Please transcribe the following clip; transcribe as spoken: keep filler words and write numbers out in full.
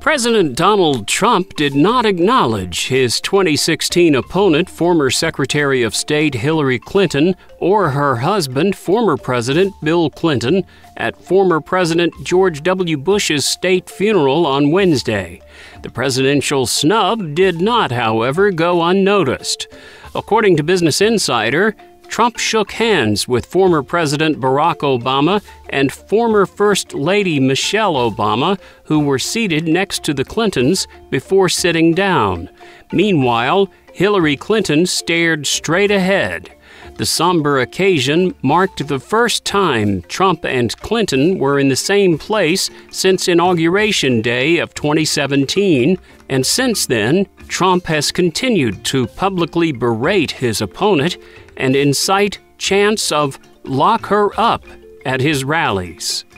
President Donald Trump did not acknowledge his twenty sixteen opponent, former Secretary of State Hillary Clinton, or her husband, former President Bill Clinton, at former President George W. Bush's state funeral on Wednesday. The presidential snub did not, however, go unnoticed. According to Business Insider, Trump shook hands with former President Barack Obama and former First Lady Michelle Obama, who were seated next to the Clintons before sitting down. Meanwhile, Hillary Clinton stared straight ahead. The somber occasion marked the first time Trump and Clinton were in the same place since Inauguration Day of twenty seventeen, and since then, Trump has continued to publicly berate his opponent and incite chants of "lock her up" at his rallies.